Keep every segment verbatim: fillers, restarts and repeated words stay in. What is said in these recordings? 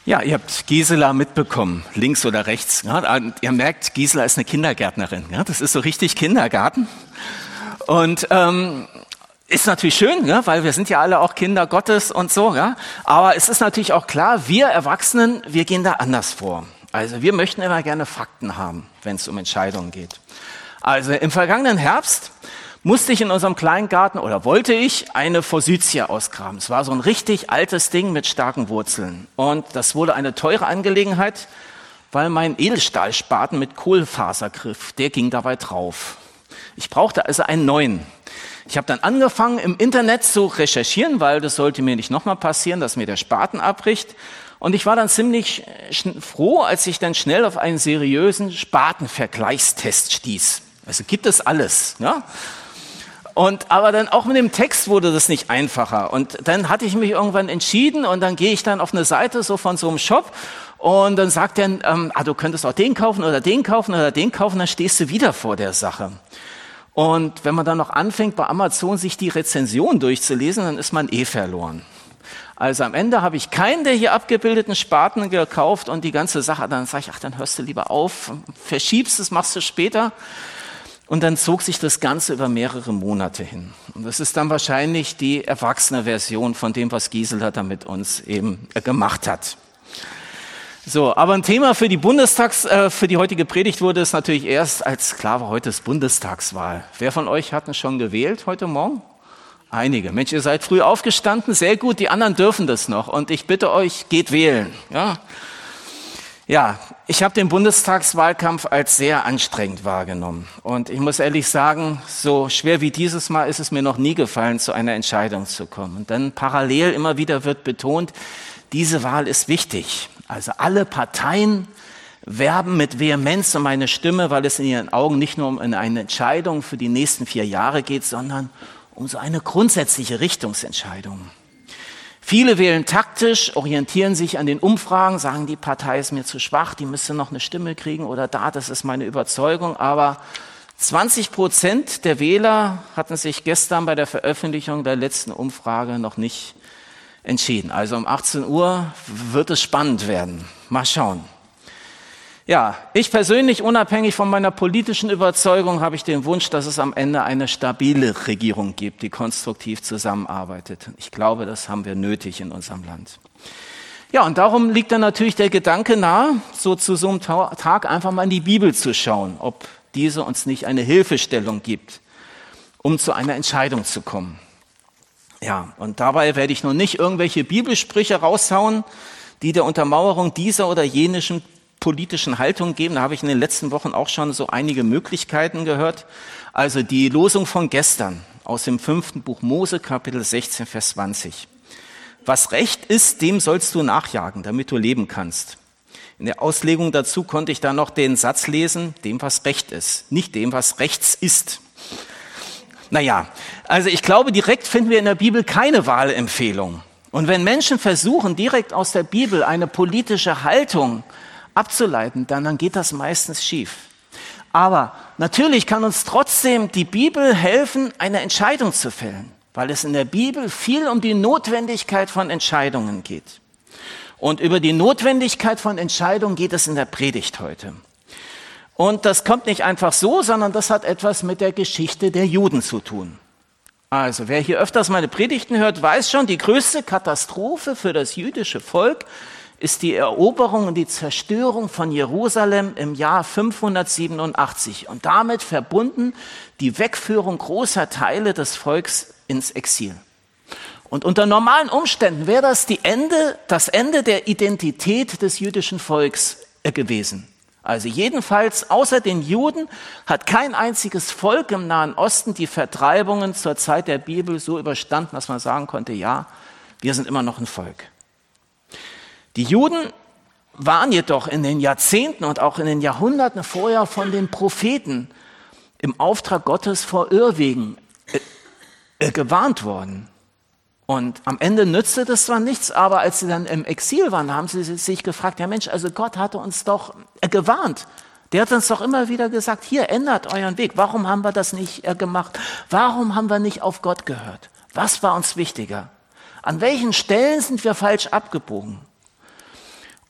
Ja, ihr habt Gisela mitbekommen, links oder rechts. Ja, ihr merkt, Gisela ist eine Kindergärtnerin. Ja, das ist so richtig Kindergarten. Und ähm, ist natürlich schön, ja, weil wir sind ja alle auch Kinder Gottes und so. Ja. Aber es ist natürlich auch klar, wir Erwachsenen, wir gehen da anders vor. Also wir möchten immer gerne Fakten haben, wenn es um Entscheidungen geht. Also im vergangenen Herbst musste ich in unserem kleinen Garten oder wollte ich eine Forsythia ausgraben. Es war so ein richtig altes Ding mit starken Wurzeln. Und das wurde eine teure Angelegenheit, weil mein Edelstahlspaten mit Kohlefasergriff, der ging dabei drauf. Ich brauchte also einen neuen. Ich habe dann angefangen, im Internet zu recherchieren, weil das sollte mir nicht nochmal passieren, dass mir der Spaten abbricht. Und ich war dann ziemlich froh, als ich dann schnell auf einen seriösen Spatenvergleichstest stieß. Also gibt es alles, ja? Und aber dann auch mit dem Text wurde das nicht einfacher. Und dann hatte ich mich irgendwann entschieden und dann gehe ich dann auf eine Seite so von so einem Shop und dann sagt er, ähm, ah, du könntest auch den kaufen oder den kaufen oder den kaufen, dann stehst du wieder vor der Sache. Und wenn man dann noch anfängt, bei Amazon sich die Rezension durchzulesen, dann ist man eh verloren. Also am Ende habe ich keinen der hier abgebildeten Spaten gekauft und die ganze Sache, dann sage ich, ach, dann hörst du lieber auf, verschiebst es, machst du später. Und dann zog sich das Ganze über mehrere Monate hin. Und das ist dann wahrscheinlich die erwachsene Version von dem, was Gisela da mit uns eben gemacht hat. So, aber ein Thema für die Bundestags, äh, für die heutige Predigt wurde es natürlich erst, als klar war, heute ist Bundestagswahl. Wer von euch hat denn schon gewählt heute Morgen? Einige. Mensch, ihr seid früh aufgestanden, sehr gut, die anderen dürfen das noch. Und ich bitte euch, geht wählen. Ja. Ja, ich habe den Bundestagswahlkampf als sehr anstrengend wahrgenommen. Und ich muss ehrlich sagen, so schwer wie dieses Mal ist es mir noch nie gefallen, zu einer Entscheidung zu kommen. Und dann parallel immer wieder wird betont, diese Wahl ist wichtig. Also alle Parteien werben mit Vehemenz um meine Stimme, weil es in ihren Augen nicht nur um eine Entscheidung für die nächsten vier Jahre geht, sondern um so eine grundsätzliche Richtungsentscheidung. Viele wählen taktisch, orientieren sich an den Umfragen, sagen, die Partei ist mir zu schwach, die müsste noch eine Stimme kriegen oder da, das ist meine Überzeugung. Aber zwanzig Prozent der Wähler hatten sich gestern bei der Veröffentlichung der letzten Umfrage noch nicht entschieden. Also um achtzehn Uhr wird es spannend werden. Mal schauen. Ja, ich persönlich, unabhängig von meiner politischen Überzeugung, habe ich den Wunsch, dass es am Ende eine stabile Regierung gibt, die konstruktiv zusammenarbeitet. Ich glaube, das haben wir nötig in unserem Land. Ja, und darum liegt dann natürlich der Gedanke nahe, so zu so einem Tag einfach mal in die Bibel zu schauen, ob diese uns nicht eine Hilfestellung gibt, um zu einer Entscheidung zu kommen. Ja, und dabei werde ich nun nicht irgendwelche Bibelsprüche raushauen, die der Untermauerung dieser oder jenischen politischen Haltung geben. Da habe ich in den letzten Wochen auch schon so einige Möglichkeiten gehört. Also die Losung von gestern aus dem fünften Buch Mose, Kapitel sechzehn, Vers zwanzig. Was recht ist, dem sollst du nachjagen, damit du leben kannst. In der Auslegung dazu konnte ich dann noch den Satz lesen, dem was recht ist, nicht dem was rechts ist. Naja, also ich glaube, direkt finden wir in der Bibel keine Wahlempfehlung. Und wenn Menschen versuchen, direkt aus der Bibel eine politische Haltung abzuleiten, dann, dann geht das meistens schief. Aber natürlich kann uns trotzdem die Bibel helfen, eine Entscheidung zu fällen, weil es in der Bibel viel um die Notwendigkeit von Entscheidungen geht. Und über die Notwendigkeit von Entscheidungen geht es in der Predigt heute. Und das kommt nicht einfach so, sondern das hat etwas mit der Geschichte der Juden zu tun. Also wer hier öfters meine Predigten hört, weiß schon, die größte Katastrophe für das jüdische Volk ist die Eroberung und die Zerstörung von Jerusalem im Jahr fünfhundertsiebenundachtzig und damit verbunden die Wegführung großer Teile des Volks ins Exil. Und unter normalen Umständen wäre das die Ende, das Ende der Identität des jüdischen Volks gewesen. Also jedenfalls außer den Juden hat kein einziges Volk im Nahen Osten die Vertreibungen zur Zeit der Bibel so überstanden, dass man sagen konnte, ja, wir sind immer noch ein Volk. Die Juden waren jedoch in den Jahrzehnten und auch in den Jahrhunderten vorher von den Propheten im Auftrag Gottes vor Irrwegen äh, äh, gewarnt worden. Und am Ende nützte das zwar nichts, aber als sie dann im Exil waren, haben sie sich gefragt, ja Mensch, also Gott hatte uns doch äh, gewarnt. Der hat uns doch immer wieder gesagt, hier, ändert euren Weg. Warum haben wir das nicht äh, gemacht? Warum haben wir nicht auf Gott gehört? Was war uns wichtiger? An welchen Stellen sind wir falsch abgebogen?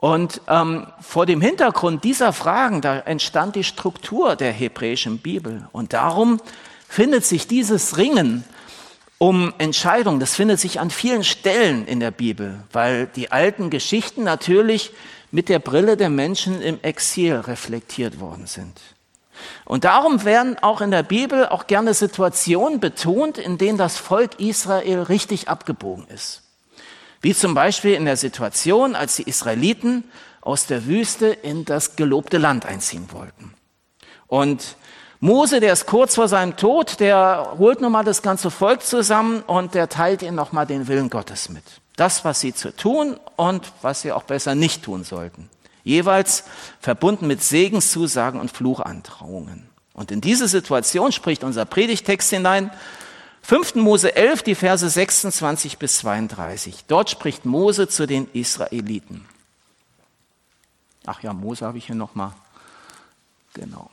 Und ähm, vor dem Hintergrund dieser Fragen, da entstand die Struktur der hebräischen Bibel. Und darum findet sich dieses Ringen um Entscheidungen, das findet sich an vielen Stellen in der Bibel, weil die alten Geschichten natürlich mit der Brille der Menschen im Exil reflektiert worden sind. Und darum werden auch in der Bibel auch gerne Situationen betont, in denen das Volk Israel richtig abgebogen ist. Wie zum Beispiel in der Situation, als die Israeliten aus der Wüste in das gelobte Land einziehen wollten. Und Mose, der ist kurz vor seinem Tod, der holt nochmal das ganze Volk zusammen und der teilt ihnen nochmal den Willen Gottes mit. Das, was sie zu tun und was sie auch besser nicht tun sollten. Jeweils verbunden mit Segenszusagen und Fluchandrohungen. Und in diese Situation spricht unser Predigtext hinein, fünften Mose elf, die Verse sechsundzwanzig bis zweiunddreißig. Dort spricht Mose zu den Israeliten. Ach ja, Mose habe ich hier nochmal. Genau.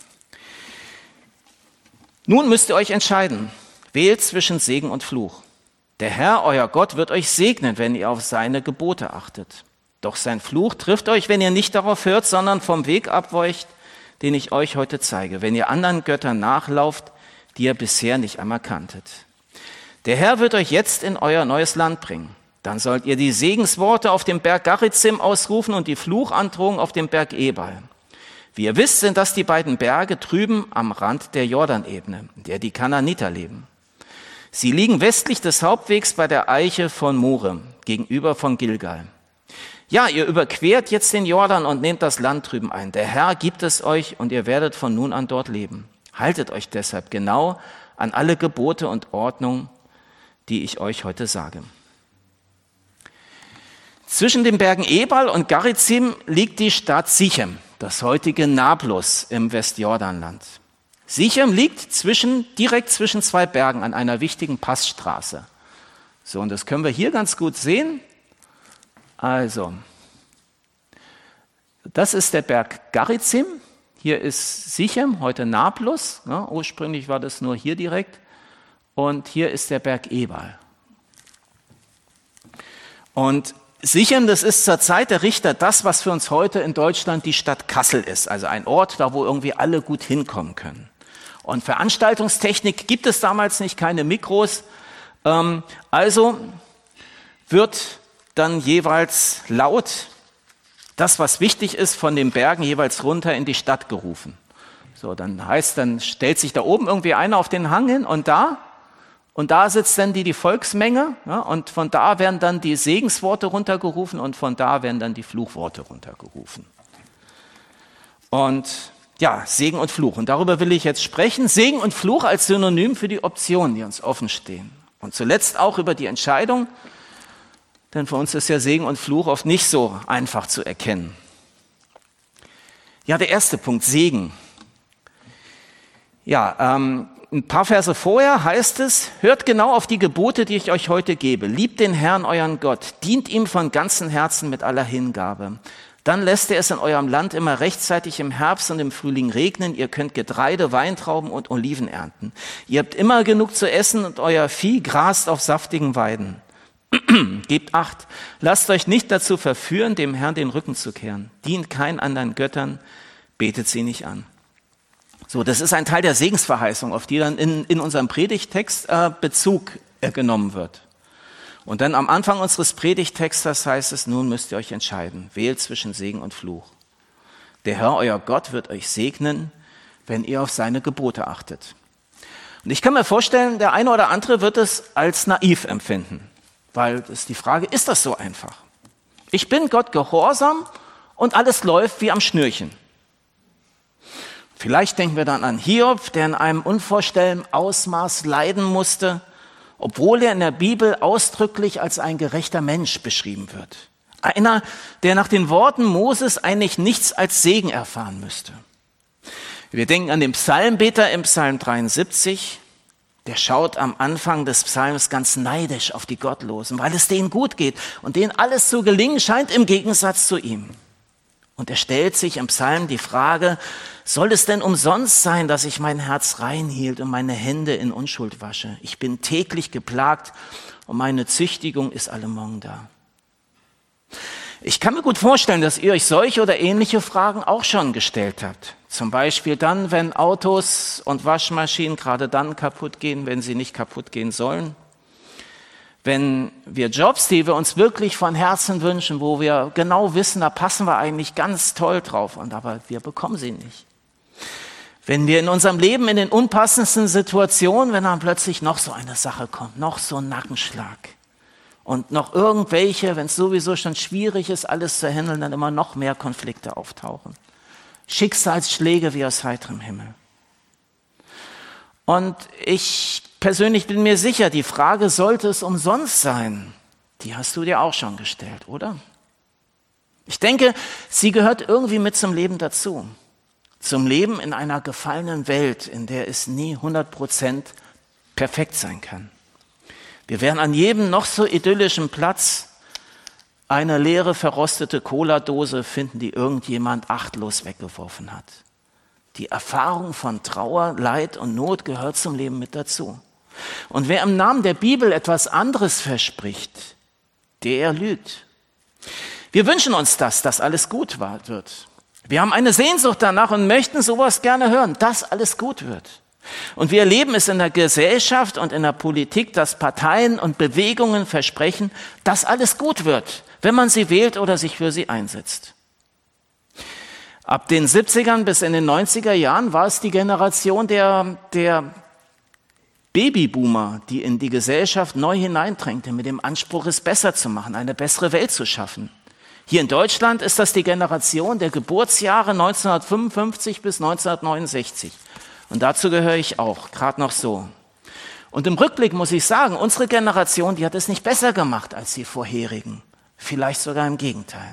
Nun müsst ihr euch entscheiden, wählt zwischen Segen und Fluch. Der Herr, euer Gott, wird euch segnen, wenn ihr auf seine Gebote achtet. Doch sein Fluch trifft euch, wenn ihr nicht darauf hört, sondern vom Weg abweicht, den ich euch heute zeige, wenn ihr anderen Göttern nachlauft, die ihr bisher nicht einmal kanntet. Der Herr wird euch jetzt in euer neues Land bringen. Dann sollt ihr die Segensworte auf dem Berg Garizim ausrufen und die Fluchandrohung auf dem Berg Ebal. Wie ihr wisst, sind das die beiden Berge drüben am Rand der Jordanebene, in der die Kanaaniter leben. Sie liegen westlich des Hauptwegs bei der Eiche von More, gegenüber von Gilgal. Ja, ihr überquert jetzt den Jordan und nehmt das Land drüben ein. Der Herr gibt es euch und ihr werdet von nun an dort leben. Haltet euch deshalb genau an alle Gebote und Ordnungen, die ich euch heute sage. Zwischen den Bergen Ebal und Garizim liegt die Stadt Sichem, das heutige Nablus im Westjordanland. Sichem liegt zwischen, direkt zwischen zwei Bergen an einer wichtigen Passstraße. So, und das können wir hier ganz gut sehen. Also, das ist der Berg Garizim. Hier ist Sichem, heute Nablus. Ja, ursprünglich war das nur hier direkt. Und hier ist der Berg Ebal. Und Sichem, das ist zur Zeit der Richter das, was für uns heute in Deutschland die Stadt Kassel ist. Also ein Ort, da wo irgendwie alle gut hinkommen können. Und Veranstaltungstechnik gibt es damals nicht, keine Mikros. Ähm, also wird dann jeweils laut das, was wichtig ist, von den Bergen jeweils runter in die Stadt gerufen. So, dann heißt, dann stellt sich da oben irgendwie einer auf den Hang hin und da Und da sitzt dann die, die Volksmenge, ja, und von da werden dann die Segensworte runtergerufen und von da werden dann die Fluchworte runtergerufen. Und ja, Segen und Fluch. Und darüber will ich jetzt sprechen. Segen und Fluch als Synonym für die Optionen, die uns offen stehen. Und zuletzt auch über die Entscheidung, denn für uns ist ja Segen und Fluch oft nicht so einfach zu erkennen. Ja, der erste Punkt, Segen. Ja, ähm, ein paar Verse vorher heißt es, hört genau auf die Gebote, die ich euch heute gebe. Liebt den Herrn, euren Gott. Dient ihm von ganzem Herzen mit aller Hingabe. Dann lässt er es in eurem Land immer rechtzeitig im Herbst und im Frühling regnen. Ihr könnt Getreide, Weintrauben und Oliven ernten. Ihr habt immer genug zu essen und euer Vieh grast auf saftigen Weiden. Gebt Acht. Lasst euch nicht dazu verführen, dem Herrn den Rücken zu kehren. Dient keinen anderen Göttern. Betet sie nicht an. So, das ist ein Teil der Segensverheißung, auf die dann in, in unserem Predigttext äh, Bezug äh, genommen wird. Und dann am Anfang unseres Predigttextes heißt es, nun müsst ihr euch entscheiden, wählt zwischen Segen und Fluch. Der Herr, euer Gott, wird euch segnen, wenn ihr auf seine Gebote achtet. Und ich kann mir vorstellen, der eine oder andere wird es als naiv empfinden, weil es die Frage, ist das so einfach? Ich bin Gott gehorsam und alles läuft wie am Schnürchen. Vielleicht denken wir dann an Hiob, der in einem unvorstellbaren Ausmaß leiden musste, obwohl er in der Bibel ausdrücklich als ein gerechter Mensch beschrieben wird. Einer, der nach den Worten Moses eigentlich nichts als Segen erfahren müsste. Wir denken an den Psalmbeter im Psalm dreiundsiebzig. Der schaut am Anfang des Psalms ganz neidisch auf die Gottlosen, weil es denen gut geht und denen alles zu gelingen scheint im Gegensatz zu ihm. Und er stellt sich im Psalm die Frage, soll es denn umsonst sein, dass ich mein Herz rein hielt und meine Hände in Unschuld wasche? Ich bin täglich geplagt und meine Züchtigung ist alle Morgen da. Ich kann mir gut vorstellen, dass ihr euch solche oder ähnliche Fragen auch schon gestellt habt. Zum Beispiel dann, wenn Autos und Waschmaschinen gerade dann kaputt gehen, wenn sie nicht kaputt gehen sollen. Wenn wir Jobs, die wir uns wirklich von Herzen wünschen, wo wir genau wissen, da passen wir eigentlich ganz toll drauf, und aber wir bekommen sie nicht. Wenn wir in unserem Leben in den unpassendsten Situationen, wenn dann plötzlich noch so eine Sache kommt, noch so ein Nackenschlag und noch irgendwelche, wenn es sowieso schon schwierig ist, alles zu handeln, dann immer noch mehr Konflikte auftauchen. Schicksalsschläge wie aus heiterem Himmel. Und ich persönlich bin mir sicher, die Frage, sollte es umsonst sein, die hast du dir auch schon gestellt, oder? Ich denke, sie gehört irgendwie mit zum Leben dazu. Zum Leben in einer gefallenen Welt, in der es nie hundert Prozent perfekt sein kann. Wir werden an jedem noch so idyllischen Platz eine leere, verrostete Cola-Dose finden, die irgendjemand achtlos weggeworfen hat. Die Erfahrung von Trauer, Leid und Not gehört zum Leben mit dazu. Und wer im Namen der Bibel etwas anderes verspricht, der lügt. Wir wünschen uns das, dass alles gut wird. Wir haben eine Sehnsucht danach und möchten sowas gerne hören, dass alles gut wird. Und wir erleben es in der Gesellschaft und in der Politik, dass Parteien und Bewegungen versprechen, dass alles gut wird, wenn man sie wählt oder sich für sie einsetzt. Ab den siebzigern bis in den neunziger Jahren war es die Generation der, der Babyboomer, die in die Gesellschaft neu hineindrängte, mit dem Anspruch, es besser zu machen, eine bessere Welt zu schaffen. Hier in Deutschland ist das die Generation der Geburtsjahre neunzehnhundertfünfundfünfzig bis neunzehnhundertneunundsechzig. Und dazu gehöre ich auch, gerade noch so. Und im Rückblick muss ich sagen, unsere Generation, die hat es nicht besser gemacht als die vorherigen. Vielleicht sogar im Gegenteil.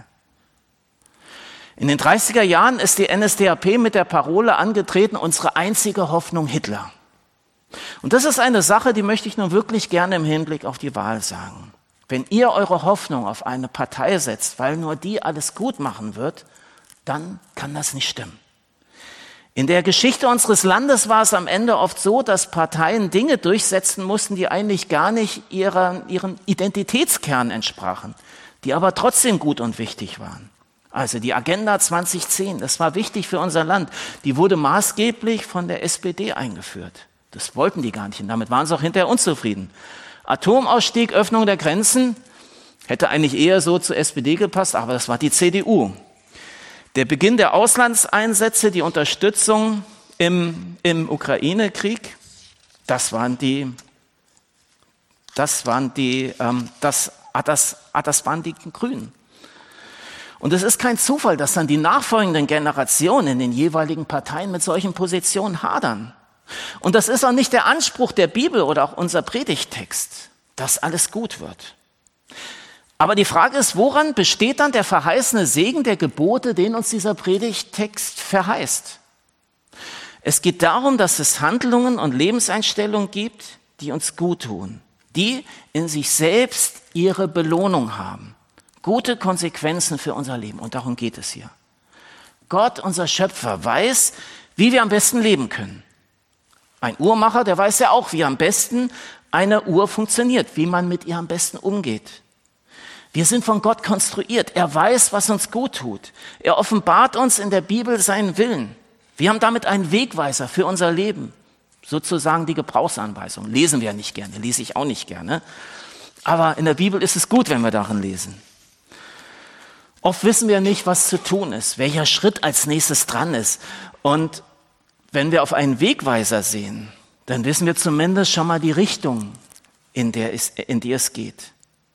In den dreißiger Jahren ist die N S D A P mit der Parole angetreten, unsere einzige Hoffnung Hitler. Und das ist eine Sache, die möchte ich nun wirklich gerne im Hinblick auf die Wahl sagen. Wenn ihr eure Hoffnung auf eine Partei setzt, weil nur die alles gut machen wird, dann kann das nicht stimmen. In der Geschichte unseres Landes war es am Ende oft so, dass Parteien Dinge durchsetzen mussten, die eigentlich gar nicht ihrer, ihrem Identitätskern entsprachen, die aber trotzdem gut und wichtig waren. Also die Agenda zwanzig zehn, das war wichtig für unser Land, die wurde maßgeblich von der S P D eingeführt. Das wollten die gar nicht und damit waren sie auch hinterher unzufrieden. Atomausstieg, Öffnung der Grenzen, hätte eigentlich eher so zur S P D gepasst, aber das war die C D U. Der Beginn der Auslandseinsätze, die Unterstützung im, im Ukraine-Krieg, das waren die, das waren die, ähm, das, ah, das, ah, das waren die Grünen. Und es ist kein Zufall, dass dann die nachfolgenden Generationen in den jeweiligen Parteien mit solchen Positionen hadern. Und das ist auch nicht der Anspruch der Bibel oder auch unser Predigttext, dass alles gut wird. Aber die Frage ist, woran besteht dann der verheißene Segen der Gebote, den uns dieser Predigttext verheißt? Es geht darum, dass es Handlungen und Lebenseinstellungen gibt, die uns gut tun, die in sich selbst ihre Belohnung haben. Gute Konsequenzen für unser Leben. Und darum geht es hier. Gott, unser Schöpfer, weiß, wie wir am besten leben können. Ein Uhrmacher, der weiß ja auch, wie am besten eine Uhr funktioniert, wie man mit ihr am besten umgeht. Wir sind von Gott konstruiert. Er weiß, was uns gut tut. Er offenbart uns in der Bibel seinen Willen. Wir haben damit einen Wegweiser für unser Leben. Sozusagen die Gebrauchsanweisung. Lesen wir ja nicht gerne, lese ich auch nicht gerne. Aber in der Bibel ist es gut, wenn wir darin lesen. Oft wissen wir nicht, was zu tun ist, welcher Schritt als nächstes dran ist. Und wenn wir auf einen Wegweiser sehen, dann wissen wir zumindest schon mal die Richtung, in der es, in die es geht.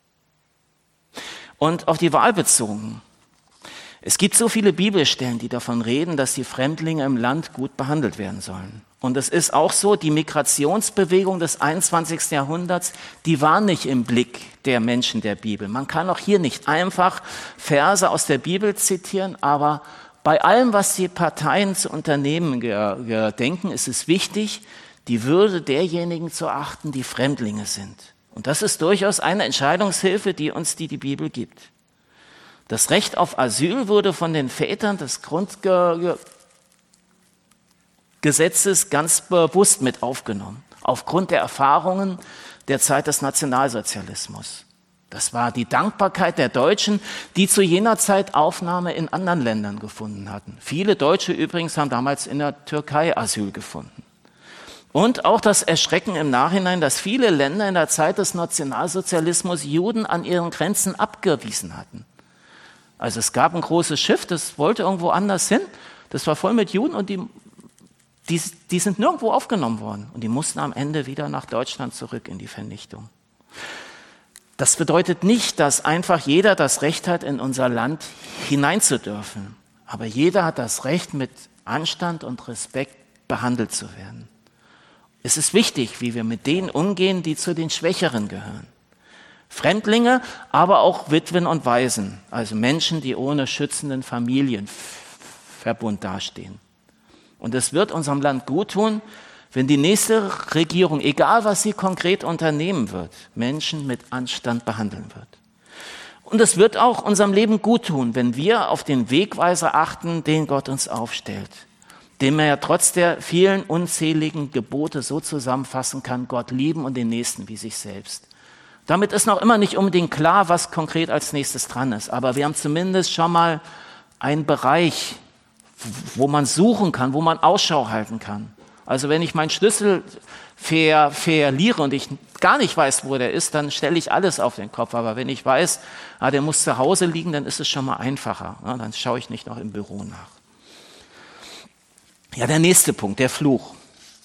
Und auf die Wahl bezogen. Es gibt so viele Bibelstellen, die davon reden, dass die Fremdlinge im Land gut behandelt werden sollen. Und es ist auch so, die Migrationsbewegung des einundzwanzigsten Jahrhunderts, die war nicht im Blick der Menschen der Bibel. Man kann auch hier nicht einfach Verse aus der Bibel zitieren, aber bei allem, was die Parteien zu unternehmen gedenken, ist es wichtig, die Würde derjenigen zu achten, die Fremdlinge sind. Und das ist durchaus eine Entscheidungshilfe, die uns die, die Bibel gibt. Das Recht auf Asyl wurde von den Vätern des Grundgesetzes ganz bewusst mit aufgenommen, aufgrund der Erfahrungen der Zeit des Nationalsozialismus. Das war die Dankbarkeit der Deutschen, die zu jener Zeit Aufnahme in anderen Ländern gefunden hatten. Viele Deutsche übrigens haben damals in der Türkei Asyl gefunden. Und auch das Erschrecken im Nachhinein, dass viele Länder in der Zeit des Nationalsozialismus Juden an ihren Grenzen abgewiesen hatten. Also es gab ein großes Schiff, das wollte irgendwo anders hin. Das war voll mit Juden und die, die, die sind nirgendwo aufgenommen worden. Und die mussten am Ende wieder nach Deutschland zurück in die Vernichtung. Das bedeutet nicht, dass einfach jeder das Recht hat, in unser Land hineinzudürfen. Aber jeder hat das Recht, mit Anstand und Respekt behandelt zu werden. Es ist wichtig, wie wir mit denen umgehen, die zu den Schwächeren gehören. Fremdlinge, aber auch Witwen und Waisen, also Menschen, die ohne schützenden Familienverbund dastehen. Und es wird unserem Land guttun, wenn die nächste Regierung, egal was sie konkret unternehmen wird, Menschen mit Anstand behandeln wird. Und es wird auch unserem Leben guttun, wenn wir auf den Wegweiser achten, den Gott uns aufstellt, den man ja trotz der vielen unzähligen Gebote so zusammenfassen kann: Gott lieben und den Nächsten wie sich selbst. Damit ist noch immer nicht unbedingt klar, was konkret als nächstes dran ist, aber wir haben zumindest schon mal einen Bereich, wo man suchen kann, wo man Ausschau halten kann. Also wenn ich meinen Schlüssel ver, verliere und ich gar nicht weiß, wo der ist, dann stelle ich alles auf den Kopf. Aber wenn ich weiß, ah, der muss zu Hause liegen, dann ist es schon mal einfacher. Ja, dann schaue ich nicht noch im Büro nach. Ja, der nächste Punkt, der Fluch.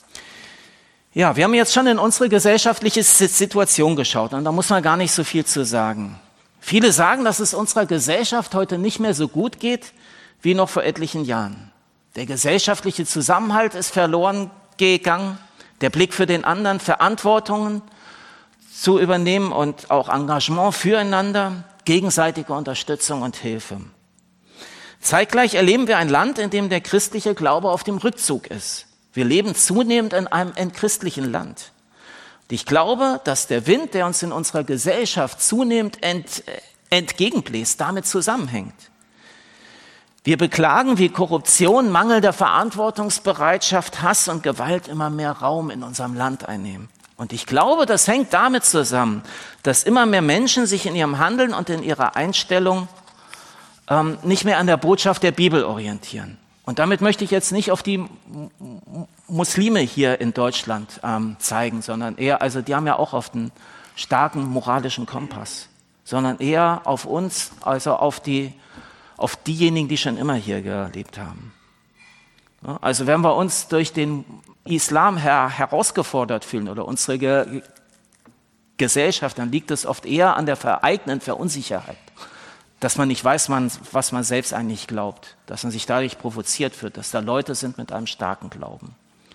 Ja, wir haben jetzt schon in unsere gesellschaftliche Situation geschaut und da muss man gar nicht so viel zu sagen. Viele sagen, dass es unserer Gesellschaft heute nicht mehr so gut geht wie noch vor etlichen Jahren. Der gesellschaftliche Zusammenhalt ist verloren gegangen, der Blick für den anderen, Verantwortungen zu übernehmen und auch Engagement füreinander, gegenseitige Unterstützung und Hilfe. Zeitgleich erleben wir ein Land, in dem der christliche Glaube auf dem Rückzug ist. Wir leben zunehmend in einem entchristlichen Land. Und ich glaube, dass der Wind, der uns in unserer Gesellschaft zunehmend ent, entgegenbläst, damit zusammenhängt. Wir beklagen, wie Korruption, mangelnde Verantwortungsbereitschaft, Hass und Gewalt immer mehr Raum in unserem Land einnehmen. Und ich glaube, das hängt damit zusammen, dass immer mehr Menschen sich in ihrem Handeln und in ihrer Einstellung ähm, nicht mehr an der Botschaft der Bibel orientieren. Und damit möchte ich jetzt nicht auf die Muslime hier in Deutschland ähm, zeigen, sondern eher, also die haben ja auch oft einen starken moralischen Kompass, sondern eher auf uns, also auf die auf diejenigen, die schon immer hier gelebt haben. Ja, also wenn wir uns durch den Islam her, herausgefordert fühlen oder unsere Ge- Gesellschaft, dann liegt es oft eher an der eigenen Verunsicherheit, dass man nicht weiß, man, was man selbst eigentlich glaubt, dass man sich dadurch provoziert fühlt, dass da Leute sind mit einem starken Glauben.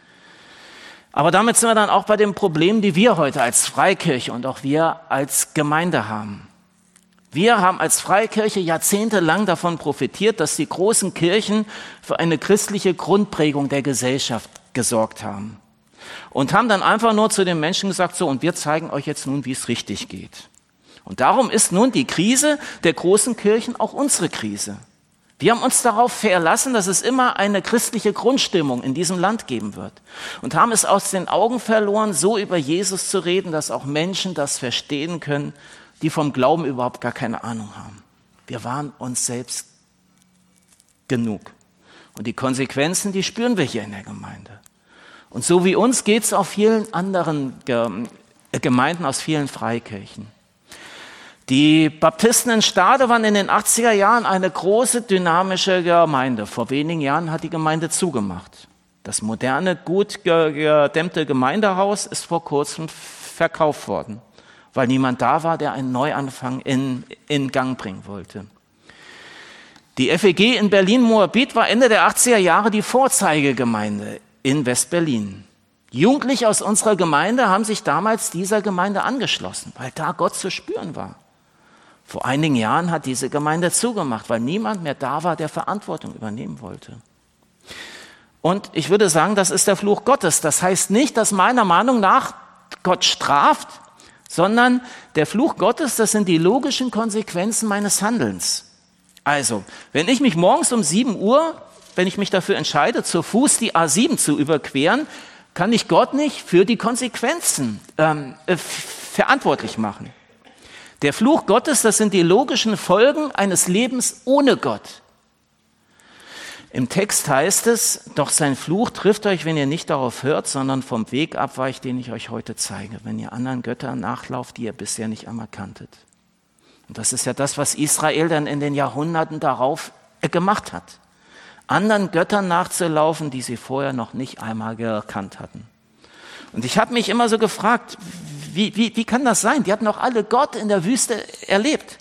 Aber damit sind wir dann auch bei den Problemen, die wir heute als Freikirche und auch wir als Gemeinde haben. Wir haben als Freikirche jahrzehntelang davon profitiert, dass die großen Kirchen für eine christliche Grundprägung der Gesellschaft gesorgt haben. Und haben dann einfach nur zu den Menschen gesagt, so, und wir zeigen euch jetzt nun, wie es richtig geht. Und darum ist nun die Krise der großen Kirchen auch unsere Krise. Wir haben uns darauf verlassen, dass es immer eine christliche Grundstimmung in diesem Land geben wird. Und haben es aus den Augen verloren, so über Jesus zu reden, dass auch Menschen das verstehen können, die vom Glauben überhaupt gar keine Ahnung haben. Wir waren uns selbst genug. Und die Konsequenzen, die spüren wir hier in der Gemeinde. Und so wie uns geht es auch vielen anderen Gemeinden aus vielen Freikirchen. Die Baptisten in Stade waren in den achtziger Jahren eine große, dynamische Gemeinde. Vor wenigen Jahren hat die Gemeinde zugemacht. Das moderne, gut gedämmte Gemeindehaus ist vor kurzem verkauft worden, weil niemand da war, der einen Neuanfang in, in Gang bringen wollte. Die F E G in Berlin-Moabit war Ende der achtziger Jahre die Vorzeigegemeinde in West-Berlin. Jugendliche aus unserer Gemeinde haben sich damals dieser Gemeinde angeschlossen, weil da Gott zu spüren war. Vor einigen Jahren hat diese Gemeinde zugemacht, weil niemand mehr da war, der Verantwortung übernehmen wollte. Und ich würde sagen, das ist der Fluch Gottes. Das heißt nicht, dass meiner Meinung nach Gott straft, sondern der Fluch Gottes, das sind die logischen Konsequenzen meines Handelns. Also, wenn ich mich morgens um sieben Uhr, wenn ich mich dafür entscheide, zu Fuß die A sieben zu überqueren, kann ich Gott nicht für die Konsequenzen ähm, äh, verantwortlich machen. Der Fluch Gottes, das sind die logischen Folgen eines Lebens ohne Gott. Im Text heißt es, doch sein Fluch trifft euch, wenn ihr nicht darauf hört, sondern vom Weg abweicht, den ich euch heute zeige, wenn ihr anderen Göttern nachlauft, die ihr bisher nicht einmal kanntet. Und das ist ja das, was Israel dann in den Jahrhunderten darauf gemacht hat. Anderen Göttern nachzulaufen, die sie vorher noch nicht einmal gekannt hatten. Und ich habe mich immer so gefragt, wie, wie, wie kann das sein? Die hatten doch alle Gott in der Wüste erlebt.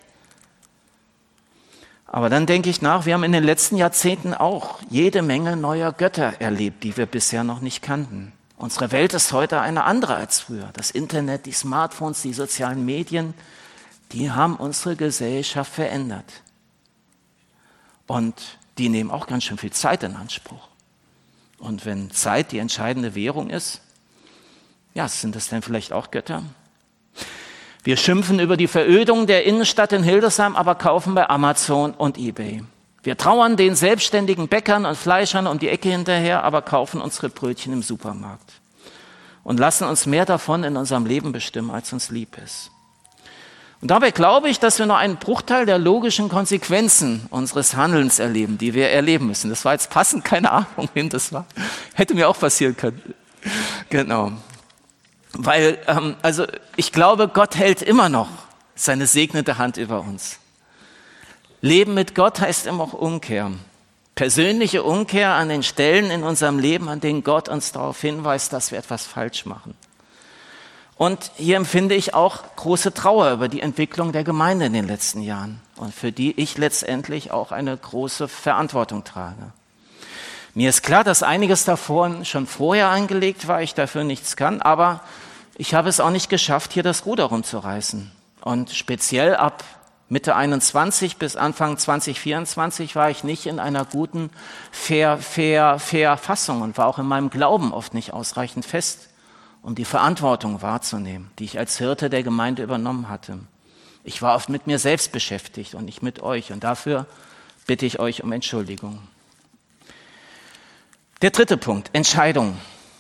Aber dann denke ich nach, wir haben in den letzten Jahrzehnten auch jede Menge neuer Götter erlebt, die wir bisher noch nicht kannten. Unsere Welt ist heute eine andere als früher. Das Internet, die Smartphones, die sozialen Medien, die haben unsere Gesellschaft verändert. Und die nehmen auch ganz schön viel Zeit in Anspruch. Und wenn Zeit die entscheidende Währung ist, ja, sind das denn vielleicht auch Götter? Wir schimpfen über die Verödung der Innenstadt in Hildesheim, aber kaufen bei Amazon und eBay. Wir trauern den selbstständigen Bäckern und Fleischern um die Ecke hinterher, aber kaufen unsere Brötchen im Supermarkt. Und lassen uns mehr davon in unserem Leben bestimmen, als uns lieb ist. Und dabei glaube ich, dass wir nur einen Bruchteil der logischen Konsequenzen unseres Handelns erleben, die wir erleben müssen. Das war jetzt passend, keine Ahnung, wem das war. Hätte mir auch passieren können. Genau. Weil, ähm, also ich glaube, Gott hält immer noch seine segnende Hand über uns. Leben mit Gott heißt immer auch Umkehr. Persönliche Umkehr an den Stellen in unserem Leben, an denen Gott uns darauf hinweist, dass wir etwas falsch machen. Und hier empfinde ich auch große Trauer über die Entwicklung der Gemeinde in den letzten Jahren und für die ich letztendlich auch eine große Verantwortung trage. Mir ist klar, dass einiges davon schon vorher angelegt war, ich dafür nichts kann, aber ich habe es auch nicht geschafft, hier das Ruder rumzureißen. Und speziell ab Mitte einundzwanzig bis Anfang zwanzig vierundzwanzig war ich nicht in einer guten Fair, Fair, Fair Fassung und war auch in meinem Glauben oft nicht ausreichend fest, um die Verantwortung wahrzunehmen, die ich als Hirte der Gemeinde übernommen hatte. Ich war oft mit mir selbst beschäftigt und nicht mit euch und dafür bitte ich euch um Entschuldigung. Der dritte Punkt, Entscheidung.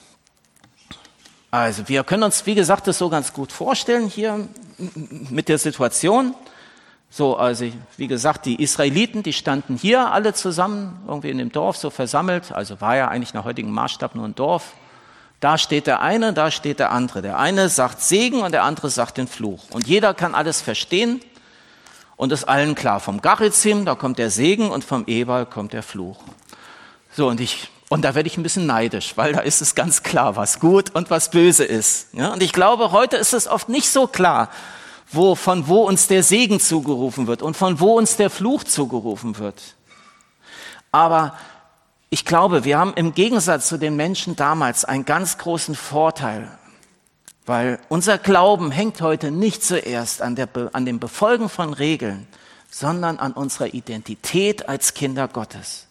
Also wir können uns, wie gesagt, das so ganz gut vorstellen hier mit der Situation. So, also wie gesagt, die Israeliten, die standen hier alle zusammen, irgendwie in dem Dorf so versammelt. Also war ja eigentlich nach heutigem Maßstab nur ein Dorf. Da steht der eine, da steht der andere. Der eine sagt Segen und der andere sagt den Fluch. Und jeder kann alles verstehen und ist allen klar. Vom Garizim, da kommt der Segen und vom Ebal kommt der Fluch. So, und ich... Und da werde ich ein bisschen neidisch, weil da ist es ganz klar, was gut und was böse ist. Ja, und ich glaube, heute ist es oft nicht so klar, wo, von wo uns der Segen zugerufen wird und von wo uns der Fluch zugerufen wird. Aber ich glaube, wir haben im Gegensatz zu den Menschen damals einen ganz großen Vorteil, weil unser Glauben hängt heute nicht zuerst an, der, an dem Befolgen von Regeln, sondern an unserer Identität als Kinder Gottes.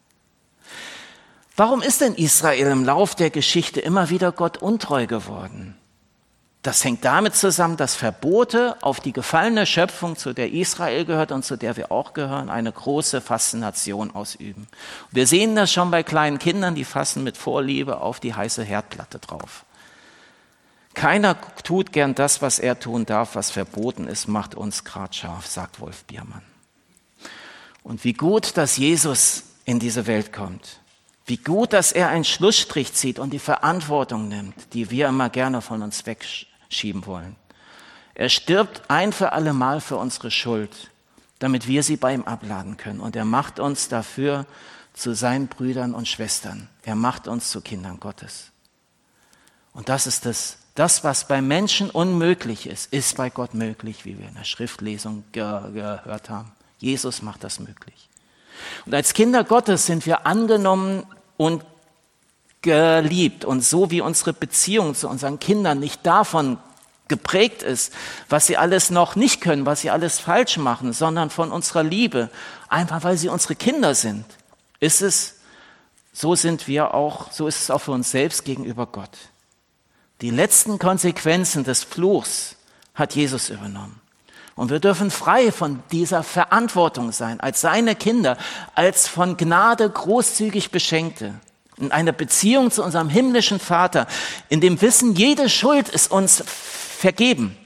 Warum ist denn Israel im Lauf der Geschichte immer wieder Gott untreu geworden? Das hängt damit zusammen, dass Verbote auf die gefallene Schöpfung, zu der Israel gehört und zu der wir auch gehören, eine große Faszination ausüben. Wir sehen das schon bei kleinen Kindern, die fassen mit Vorliebe auf die heiße Herdplatte drauf. Keiner tut gern das, was er tun darf, was verboten ist, macht uns grad scharf, sagt Wolf Biermann. Und wie gut, dass Jesus in diese Welt kommt. Wie gut, dass er einen Schlussstrich zieht und die Verantwortung nimmt, die wir immer gerne von uns wegschieben wollen. Er stirbt ein für alle Mal für unsere Schuld, damit wir sie bei ihm abladen können. Und er macht uns dafür zu seinen Brüdern und Schwestern. Er macht uns zu Kindern Gottes. Und das ist das, das, was bei Menschen unmöglich ist, ist bei Gott möglich, wie wir in der Schriftlesung ge- gehört haben. Jesus macht das möglich. Und als Kinder Gottes sind wir angenommen und geliebt. Und so wie unsere Beziehung zu unseren Kindern nicht davon geprägt ist, was sie alles noch nicht können, was sie alles falsch machen, sondern von unserer Liebe, einfach weil sie unsere Kinder sind, ist es, so sind wir auch, so ist es auch für uns selbst gegenüber Gott. Die letzten Konsequenzen des Fluchs hat Jesus übernommen. Und wir dürfen frei von dieser Verantwortung sein, als seine Kinder, als von Gnade großzügig Beschenkte. In einer Beziehung zu unserem himmlischen Vater, in dem Wissen, jede Schuld ist uns vergeben.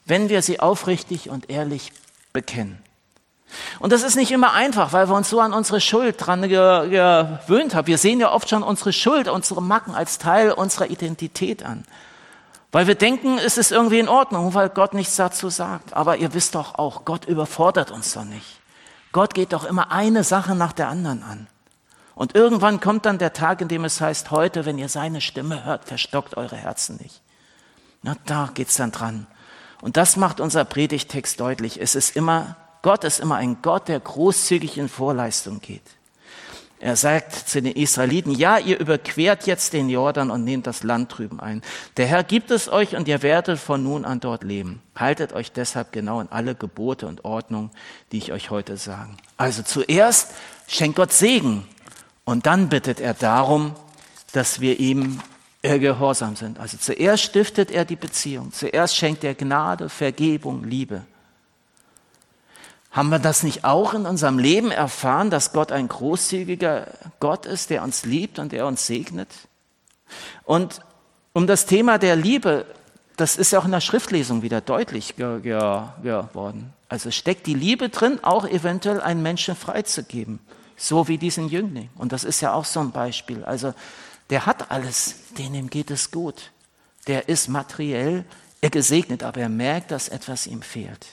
wenn wir sie aufrichtig und ehrlich bekennen. Und das ist nicht immer einfach, weil wir uns so an unsere Schuld dran ge- gewöhnt haben. Wir sehen ja oft schon unsere Schuld, unsere Macken als Teil unserer Identität an. Weil wir denken, es ist irgendwie in Ordnung, weil Gott nichts dazu sagt. Aber ihr wisst doch auch, Gott überfordert uns doch nicht. Gott geht doch immer eine Sache nach der anderen an. Und irgendwann kommt dann der Tag, in dem es heißt, heute, wenn ihr seine Stimme hört, verstockt eure Herzen nicht. Na, da geht's dann dran. Und das macht unser Predigtext deutlich. Es ist immer, Gott ist immer ein Gott, der großzügig in Vorleistung geht. Er sagt zu den Israeliten, ja, ihr überquert jetzt den Jordan und nehmt das Land drüben ein. Der Herr gibt es euch und ihr werdet von nun an dort leben. Haltet euch deshalb genau an alle Gebote und Ordnungen, die ich euch heute sage. Also zuerst schenkt Gott Segen und dann bittet er darum, dass wir ihm gehorsam sind. Also zuerst stiftet er die Beziehung, zuerst schenkt er Gnade, Vergebung, Liebe. Haben wir das nicht auch in unserem Leben erfahren, dass Gott ein großzügiger Gott ist, der uns liebt und der uns segnet? Und um das Thema der Liebe, das ist ja auch in der Schriftlesung wieder deutlich ge- ge- geworden. Also steckt die Liebe drin, auch eventuell einen Menschen freizugeben, so wie diesen Jüngling. Und das ist ja auch so ein Beispiel. Also der hat alles, dem geht es gut. Der ist materiell gesegnet, aber er merkt, dass etwas ihm fehlt.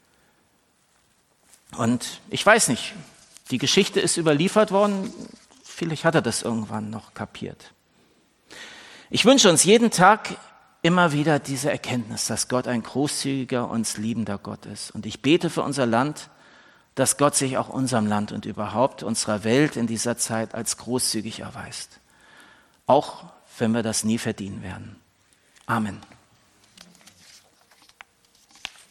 Und ich weiß nicht, die Geschichte ist überliefert worden, vielleicht hat er das irgendwann noch kapiert. Ich wünsche uns jeden Tag immer wieder diese Erkenntnis, dass Gott ein großzügiger, uns liebender Gott ist. Und ich bete für unser Land, dass Gott sich auch unserem Land und überhaupt unserer Welt in dieser Zeit als großzügig erweist. Auch wenn wir das nie verdienen werden. Amen.